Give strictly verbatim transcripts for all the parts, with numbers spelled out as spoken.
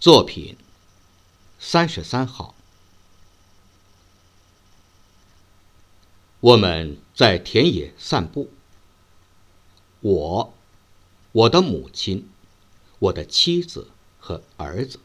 作品三十三号。我们在田野散步，我、我的母亲、我的妻子和儿子。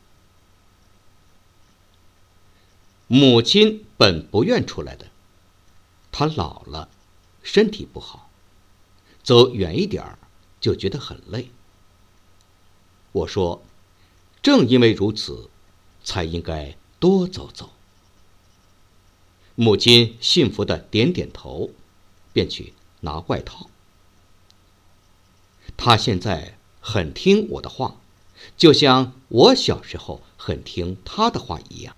母亲本不愿出来的，她老了，身体不好，走远一点儿就觉得很累。我说，正因为如此，才应该多走走。母亲幸福地点点头，便去拿外套。她现在很听我的话，就像我小时候很听她的话一样。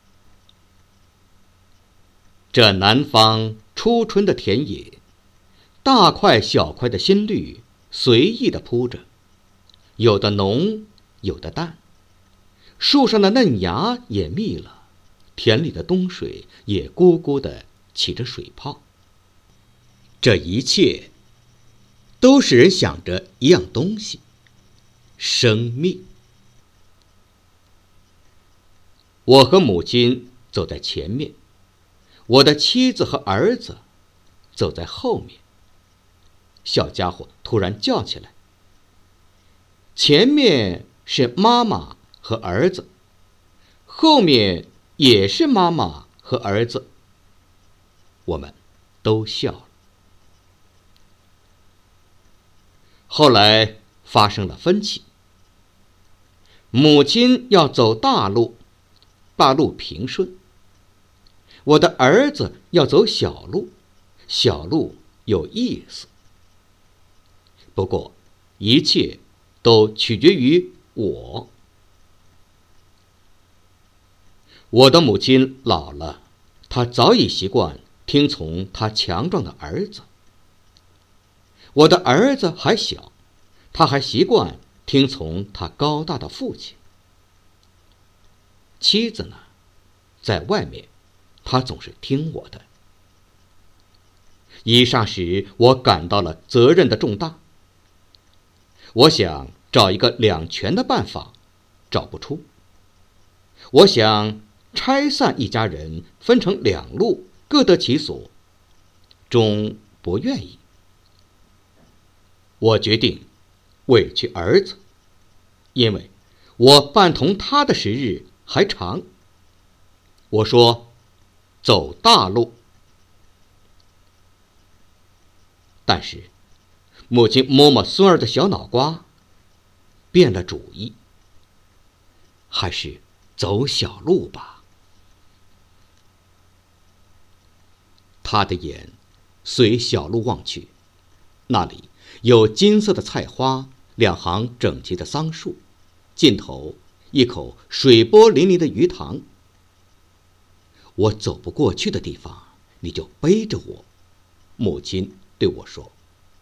这南方初春的田野，大块小块的新绿随意地铺着，有的浓，有的淡。树上的嫩芽也密了，田里的冬水也咕咕地起着水泡。这一切都使人想着一样东西：生命。我和母亲走在前面，我的妻子和儿子走在后面。小家伙突然叫起来：前面是妈妈和儿子，后面也是妈妈和儿子。我们都笑了。后来发生了分歧，母亲要走大路，大路平顺；我的儿子要走小路，小路有意思。不过一切都取决于我。我的母亲老了，她早已习惯听从她强壮的儿子。我的儿子还小，他还习惯听从他高大的父亲。妻子呢，在外面，她总是听我的。一霎时，我感到了责任的重大。我想找一个两全的办法，找不出。我想拆散一家人，分成两路，各得其所，终不愿意。我决定委屈儿子，因为我伴同他的时日还长。我说，走大路。但是母亲摸摸孙儿的小脑瓜，变了主意，还是走小路吧。他的眼随小路望去，那里有金色的菜花，两行整齐的桑树，尽头一口水波粼粼的鱼塘。我走不过去的地方，你就背着我，母亲对我说。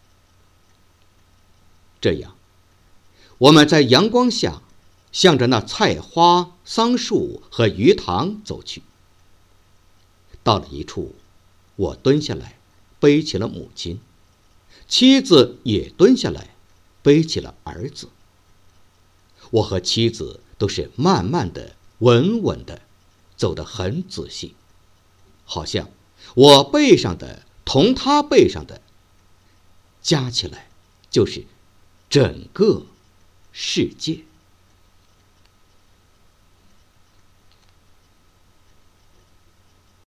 这样，我们在阳光下，向着那菜花、桑树和鱼塘走去。到了一处，我蹲下来，背起了母亲。妻子也蹲下来，背起了儿子。我和妻子都是慢慢的、稳稳的，走得很仔细，好像我背上的同他背上的，加起来就是整个世界。